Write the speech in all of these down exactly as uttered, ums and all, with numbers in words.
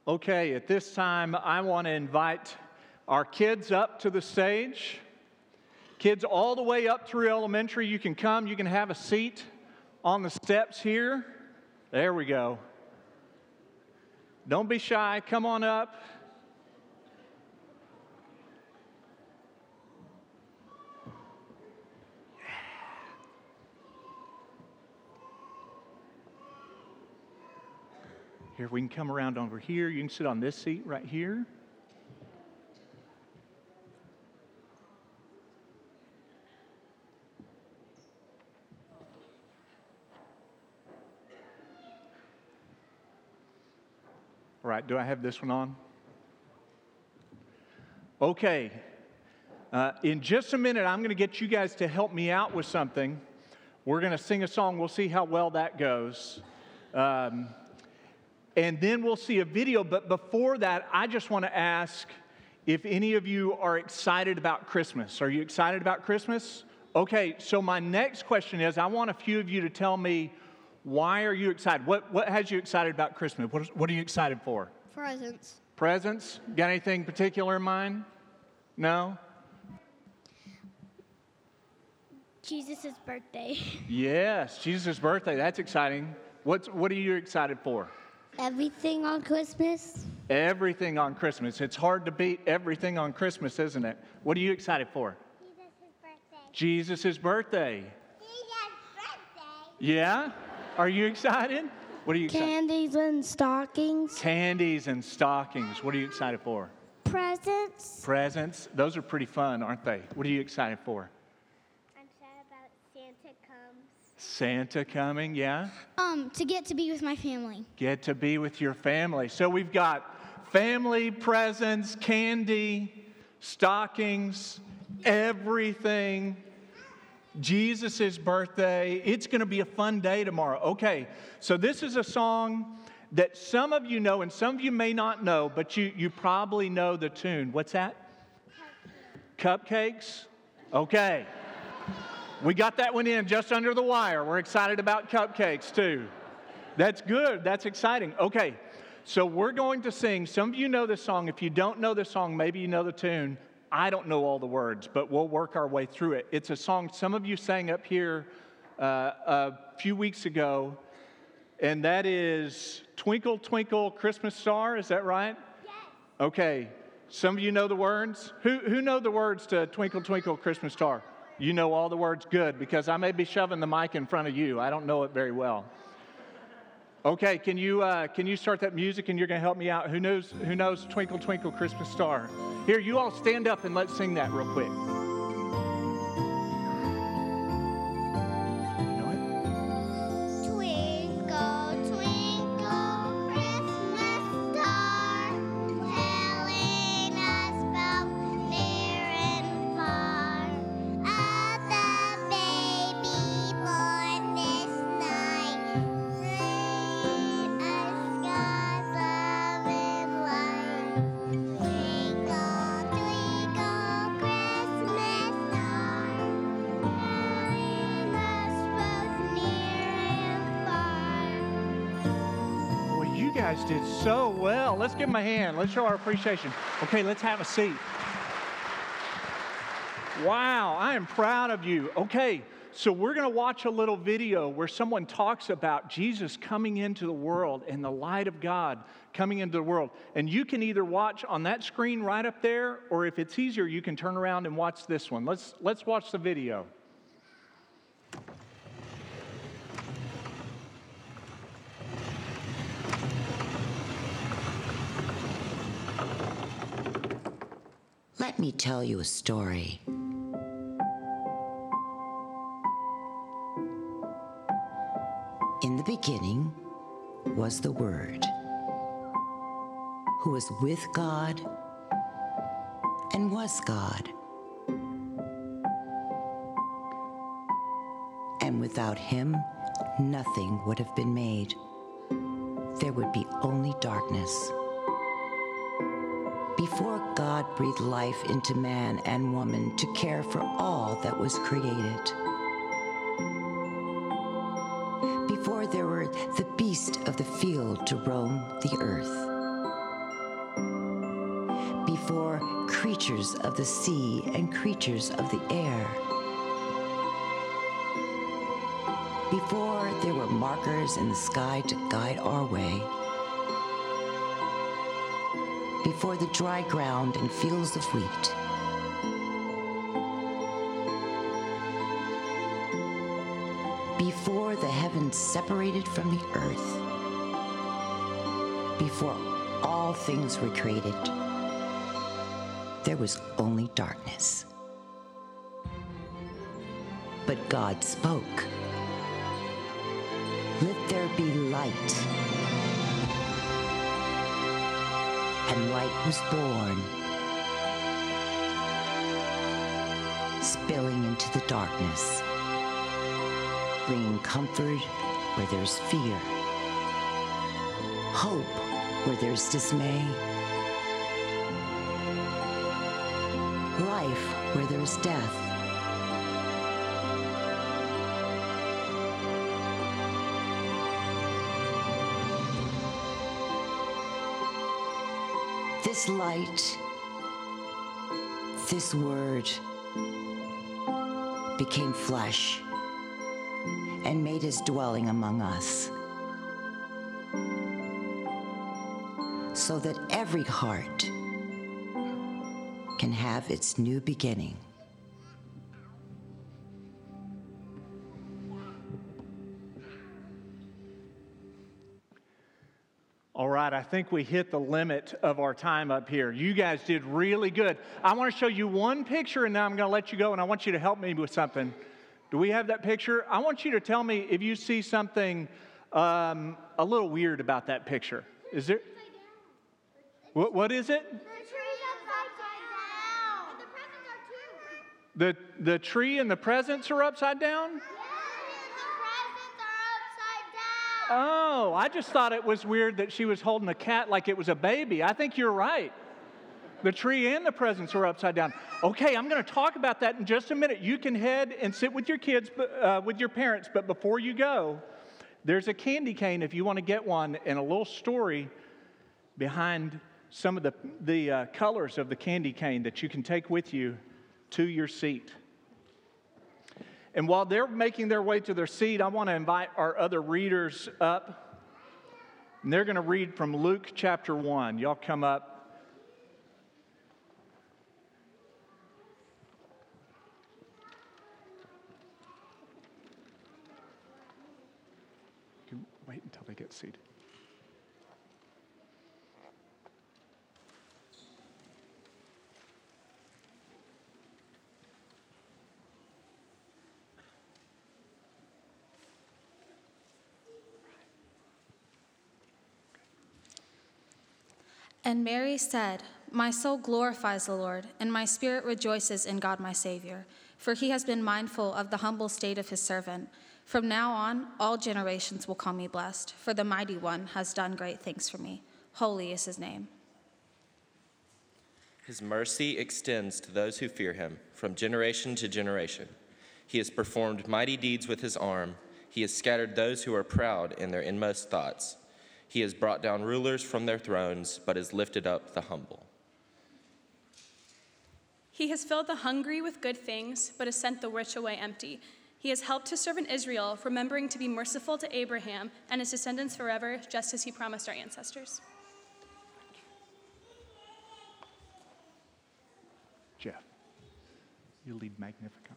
Okay, at this time, I want to invite our kids up to the stage. Kids all the way up through elementary, you can come, you can have a seat on the steps here. There we go. Don't be shy, come on up. Here, we can come around over here. You can sit on this seat right here. All right, do I have this one on? Okay. Uh, in just a minute, I'm going to get you guys to help me out with something. We're going to sing a song. We'll see how well that goes. Um, And then we'll see a video, but before that, I just want to ask if any of you are excited about Christmas. Are you excited about Christmas? Okay, so my next question is, I want a few of you to tell me, why are you excited? What what has you excited about Christmas? What, is, what are you excited for? Presents. Presents? Got anything particular in mind? No? Jesus' birthday. Yes, Jesus' birthday. That's exciting. What's, what are you excited for? Everything on Christmas. Everything on Christmas. It's hard to beat everything on Christmas, isn't it? What are you excited for? Jesus' birthday. Jesus' birthday. Jesus' birthday. Yeah? Are you excited? What are you excited? Candies and stockings. Candies and stockings. What are you excited for? Presents. Presents. Those are pretty fun, aren't they? What are you excited for? I'm sad about Santa comes. Santa coming, yeah? Um, to get to be with my family. Get to be with your family. So we've got family, presents, candy, stockings, everything. Jesus' birthday. It's going to be a fun day tomorrow. Okay, so this is a song that some of you know and some of you may not know, but you, you probably know the tune. What's that? Cupcakes? Okay. We got that one in just under the wire. We're excited about cupcakes too. That's good. That's exciting. Okay, so we're going to sing. Some of you know this song. If you don't know the song, maybe you know the tune. I don't know all the words, but we'll work our way through it. It's a song some of you sang up here uh, a few weeks ago, and that is Twinkle, Twinkle, Christmas Star. Is that right? Yes. Okay, some of you know the words. Who, who know the words to Twinkle, Twinkle, Christmas Star? You know all the words? Good, because I may be shoving the mic in front of you. I don't know it very well. Okay, can you uh, can you start that music and you're going to help me out? Who knows who knows Twinkle, Twinkle, Christmas Star? Here, you all stand up and let's sing that real quick. You know it? Twinkle, twinkle, Christmas star, telling us both near and far of the baby born this night. Bring us God's love and light. Twinkle, twinkle, Christmas star, telling us both near and far. Well, you guys did so well. Let's give them a hand. Let's show our appreciation. Okay, let's have a seat. Wow, I am proud of you. Okay, so we're going to watch a little video where someone talks about Jesus coming into the world and the light of God coming into the world. And you can either watch on that screen right up there, or if it's easier, you can turn around and watch this one. Let's let's watch the video. Let me tell you a story. In the beginning was the Word, who was with God and was God. And without him, nothing would have been made. There would be only darkness. Before God breathed life into man and woman to care for all that was created. Before there were the beasts of the field to roam the earth. creatures of the sea and creatures of the air. Before there were markers in the sky to guide our way, before the dry ground and fields of wheat, before the heavens separated from the earth, before all things were created, there was only darkness. But God spoke. Let there be light. And light was born, spilling into the darkness, bringing comfort where there's fear, hope where there's dismay, life where there's death. This light, this word, became flesh and made his dwelling among us, so that every heart can have its new beginning. All right, I think we hit the limit of our time up here. You guys did really good. I want to show you one picture, and now I'm going to let you go, and I want you to help me with something. Do we have that picture? I want you to tell me if you see something um, a little weird about that picture. Is there? What, what is it? The tree's upside down. And the presents are too. The, the tree and the presents are upside down? Yeah, and the presents are upside down. Oh, I just thought it was weird that she was holding a cat like it was a baby. I think you're right. The tree and the presents are upside down. Okay, I'm going to talk about that in just a minute. You can head and sit with your kids, uh, with your parents, but before you go, there's a candy cane if you want to get one, and a little story behind some of the, the uh, colors of the candy cane that you can take with you to your seat. And while they're making their way to their seat, I want to invite our other readers up. And they're going to read from Luke chapter one. Y'all come up. You can wait until they get seated. And Mary said, "My soul glorifies the Lord, and my spirit rejoices in God my Savior, for he has been mindful of the humble state of his servant. From now on, all generations will call me blessed, for the Mighty One has done great things for me. Holy is his name." His mercy extends to those who fear him from generation to generation. He has performed mighty deeds with his arm. He has scattered those who are proud in their inmost thoughts. He has brought down rulers from their thrones, but has lifted up the humble. He has filled the hungry with good things, but has sent the rich away empty. He has helped his servant Israel, remembering to be merciful to Abraham and his descendants forever, just as he promised our ancestors. Jeff, you lead Magnificat.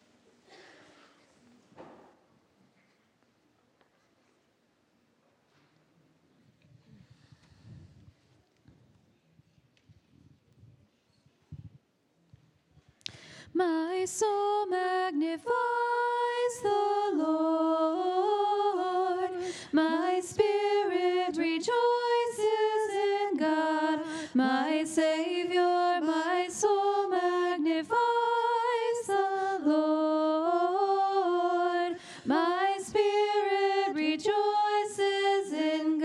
My soul magnifies the Lord. My spirit rejoices in God, my Savior. My soul magnifies the Lord. My spirit rejoices in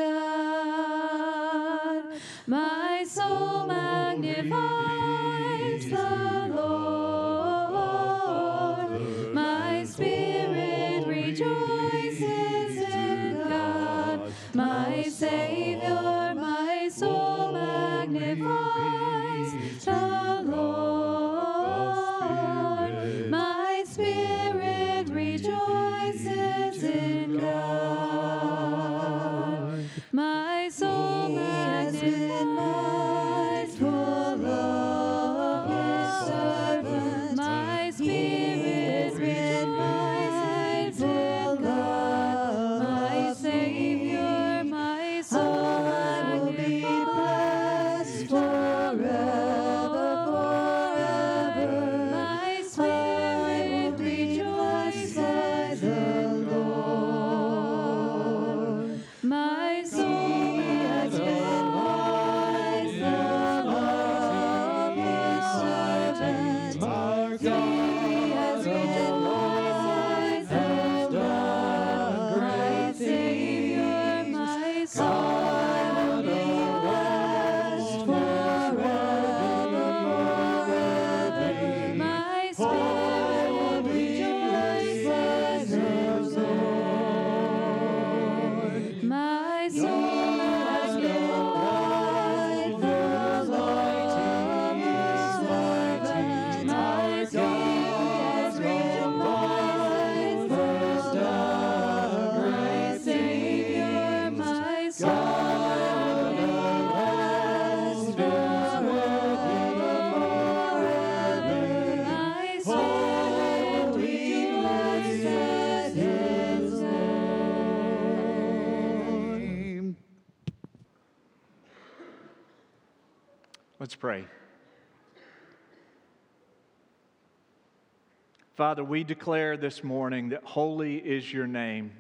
God. My soul magnifies the Lord. My Savior, my soul magnifies the Lord. Let's pray. Father, we declare this morning that holy is your name.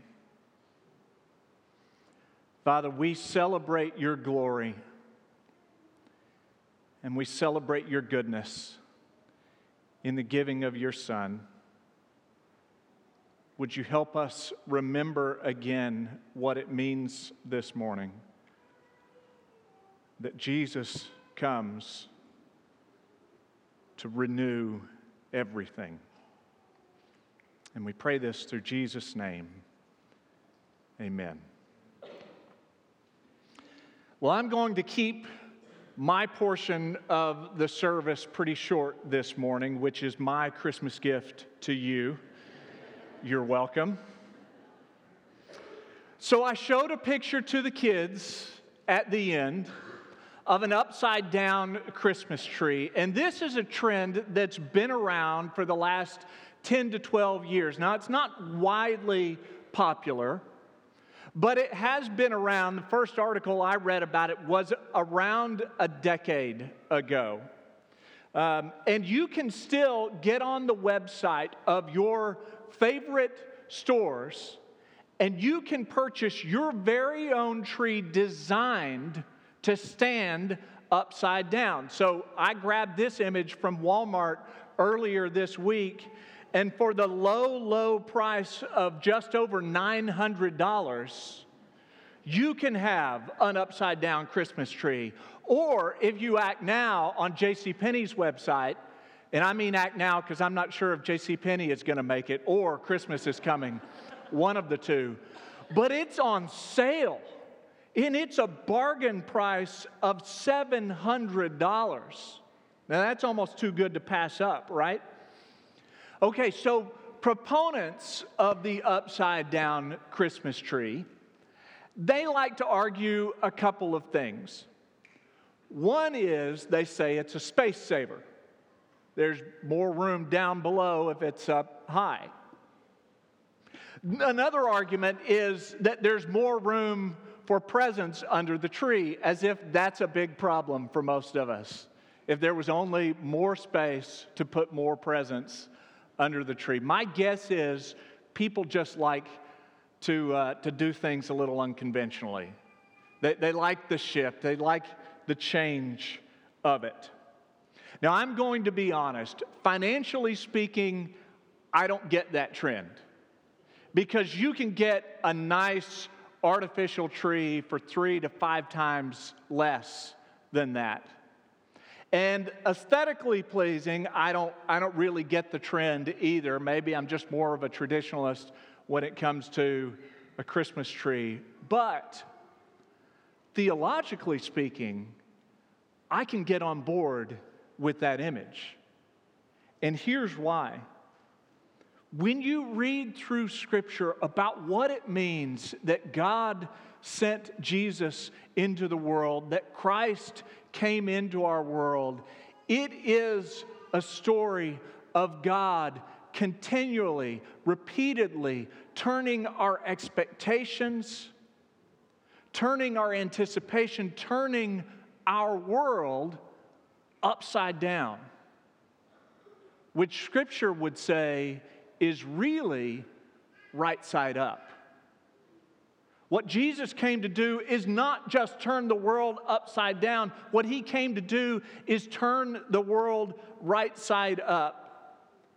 Father, we celebrate your glory and we celebrate your goodness in the giving of your Son. Would you help us remember again what it means this morning? That Jesus comes to renew everything. And we pray this through Jesus' name. Amen. Well, I'm going to keep my portion of the service pretty short this morning, which is my Christmas gift to you. You're welcome. So I showed a picture to the kids at the end of an upside-down Christmas tree. And this is a trend that's been around for the last ten to twelve years. Now, it's not widely popular, but it has been around. The first article I read about it was around a decade ago. Um, and you can still get on the website of your favorite stores, and you can purchase your very own tree designed to stand upside down. So I grabbed this image from Walmart earlier this week, and for the low, low price of just over nine hundred dollars, you can have an upside-down Christmas tree. Or if you act now on JCPenney's website, and I mean act now because I'm not sure if JCPenney is going to make it or Christmas is coming, one of the two. But it's on sale, and it's a bargain price of seven hundred dollars. Now that's almost too good to pass up, right? Okay, so proponents of the upside-down Christmas tree, they like to argue a couple of things. One is they say it's a space saver. There's more room down below if it's up high. Another argument is that there's more room for presents under the tree, as if that's a big problem for most of us. If there was only more space to put more presents under the tree. My guess is people just like to uh, to do things a little unconventionally. They, they like the shift. They like the change of it. Now, I'm going to be honest. Financially speaking, I don't get that trend. Because you can get a nice artificial tree for three to five times less than that. And aesthetically pleasing, I don't, I don't really get the trend either. Maybe I'm just more of a traditionalist when it comes to a Christmas tree. But theologically speaking, I can get on board with that image. And here's why. When you read through Scripture about what it means that God sent Jesus into the world, that Christ came into our world, it is a story of God continually, repeatedly turning our expectations, turning our anticipation, turning our world upside down, which Scripture would say is really right side up. What Jesus came to do is not just turn the world upside down. What he came to do is turn the world right side up.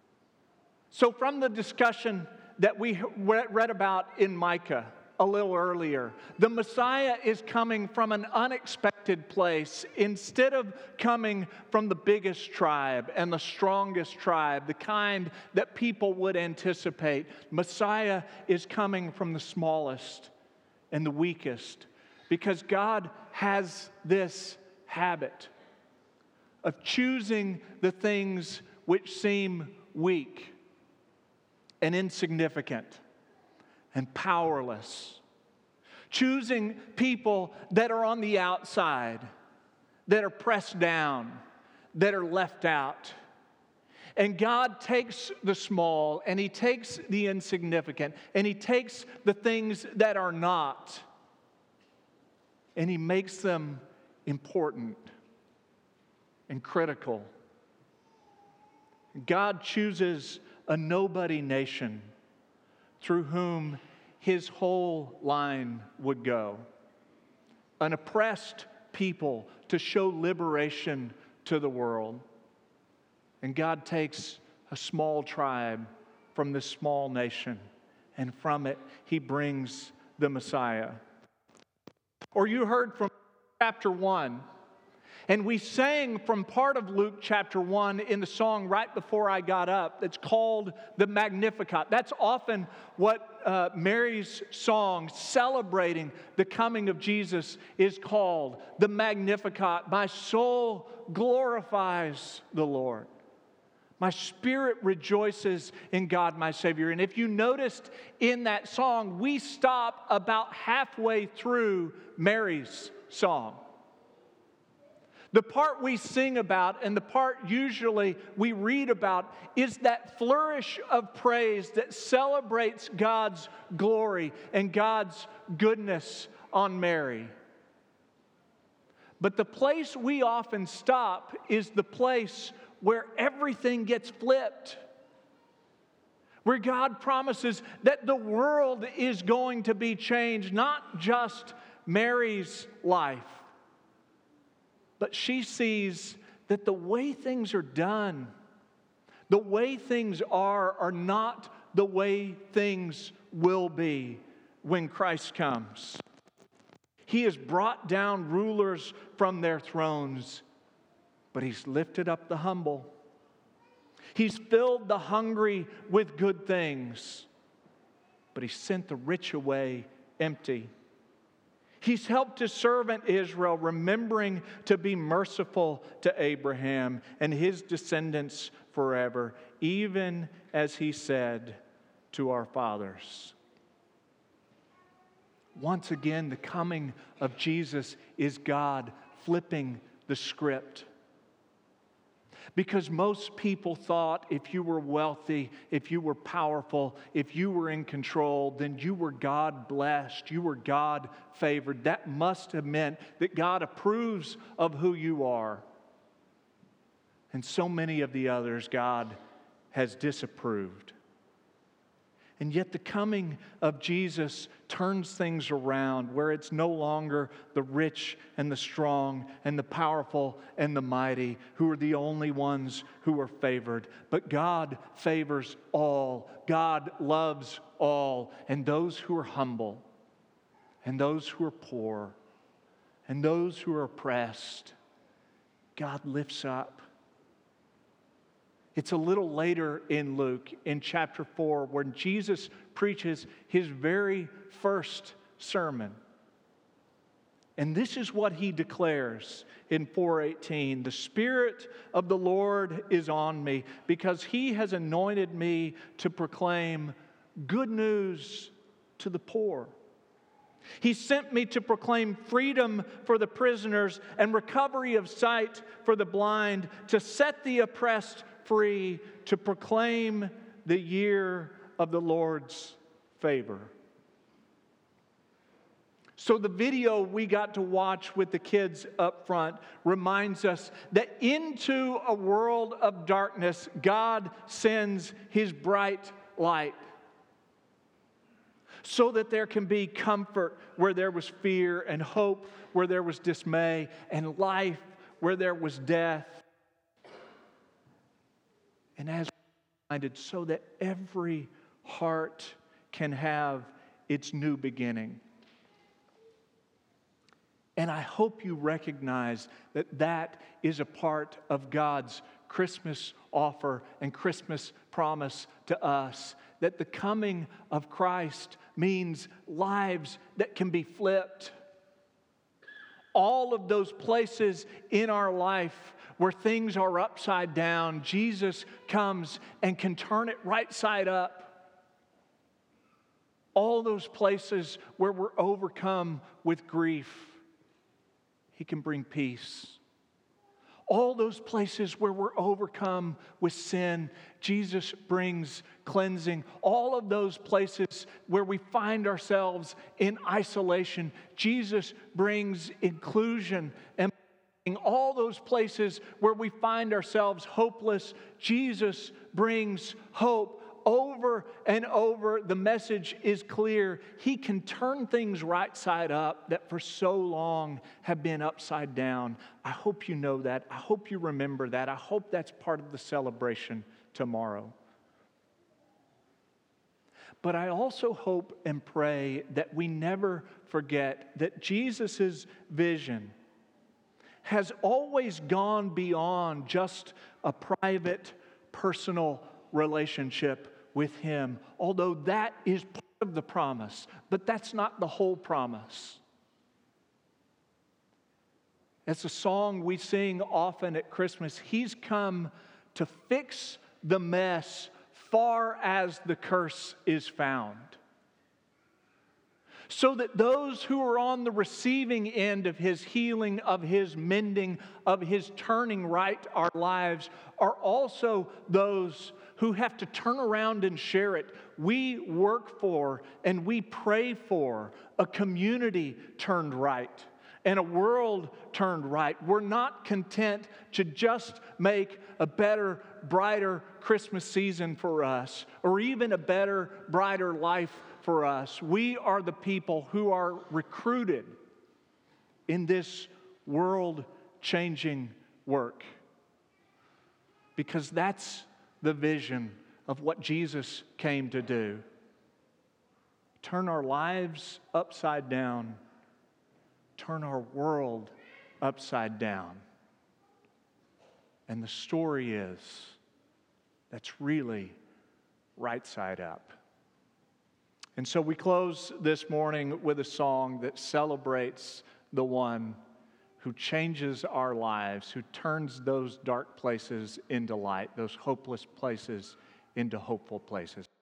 So from the discussion that we read about in Micah a little earlier, the Messiah is coming from an unexpected place. Instead of coming from the biggest tribe and the strongest tribe, the kind that people would anticipate, Messiah is coming from the smallest and the weakest, because God has this habit of choosing the things which seem weak and insignificant and powerless, choosing people that are on the outside, that are pressed down, that are left out. And God takes the small, and he takes the insignificant, and he takes the things that are not, and he makes them important. and critical. God chooses a nobody nation through whom his whole line would go. An oppressed people to show liberation to the world. And God takes a small tribe from this small nation, and from it he brings the Messiah. Or you heard from chapter one, and we sang from part of Luke chapter one in the song right before I got up. It's called the Magnificat. That's often what uh, Mary's song celebrating the coming of Jesus is called, the Magnificat. My soul glorifies the Lord. My spirit rejoices in God, my Savior. And if you noticed in that song, we stop about halfway through Mary's song. The part we sing about and the part usually we read about is that flourish of praise that celebrates God's glory and God's goodness on Mary. But the place we often stop is the place where everything gets flipped. Where God promises that the world is going to be changed, not just Mary's life. But she sees that the way things are done, the way things are, are not the way things will be when Christ comes. He has brought down rulers from their thrones, but He's lifted up the humble. He's filled the hungry with good things, but He sent the rich away empty. He's helped His servant Israel, remembering to be merciful to Abraham and his descendants forever, even as He said to our fathers. Once again, the coming of Jesus is God flipping the script. Because most people thought if you were wealthy, if you were powerful, if you were in control, then you were God blessed, you were God favored. That must have meant that God approves of who you are. And so many of the others God has disapproved. And yet the coming of Jesus turns things around where it's no longer the rich and the strong and the powerful and the mighty who are the only ones who are favored. But God favors all. God loves all. And those who are humble and those who are poor and those who are oppressed, God lifts up. It's a little later in Luke, in chapter four, when Jesus preaches His very first sermon. And this is what He declares in four eighteen. The Spirit of the Lord is on me, because He has anointed me to proclaim good news to the poor. He sent me to proclaim freedom for the prisoners and recovery of sight for the blind, to set the oppressed free, to proclaim the year of the Lord's favor. So the video we got to watch with the kids up front reminds us that into a world of darkness, God sends His bright light, so that there can be comfort where there was fear, and hope where there was dismay, and life where there was death. And as we're reminded, so that every heart can have its new beginning. And I hope you recognize that that is a part of God's Christmas offer and Christmas promise to us. That the coming of Christ means lives that can be flipped. All of those places in our life where things are upside down, Jesus comes and can turn it right side up. All those places where we're overcome with grief, He can bring peace. All those places where we're overcome with sin, Jesus brings cleansing. All of those places where we find ourselves in isolation, Jesus brings inclusion and all those places where we find ourselves hopeless, Jesus brings hope. Over and over, the message is clear. He can turn things right side up that for so long have been upside down. I hope you know that. I hope you remember that. I hope that's part of the celebration tomorrow. But I also hope and pray that we never forget that Jesus' vision has always gone beyond just a private, personal relationship with Him, although that is part of the promise, but that's not the whole promise. It's a song we sing often at Christmas. He's come to fix the mess far as the curse is found, so that those who are on the receiving end of His healing, of His mending, of His turning right our lives, are also those who have to turn around and share it. We work for and we pray for a community turned right and a world turned right. We're not content to just make a better, brighter Christmas season for us, or even a better, brighter life for us. We are the people who are recruited in this world-changing work, because that's the vision of what Jesus came to do. Turn our lives upside down. Turn our world upside down. And the story is, that's really right side up. And so we close this morning with a song that celebrates the one who changes our lives, who turns those dark places into light, those hopeless places into hopeful places.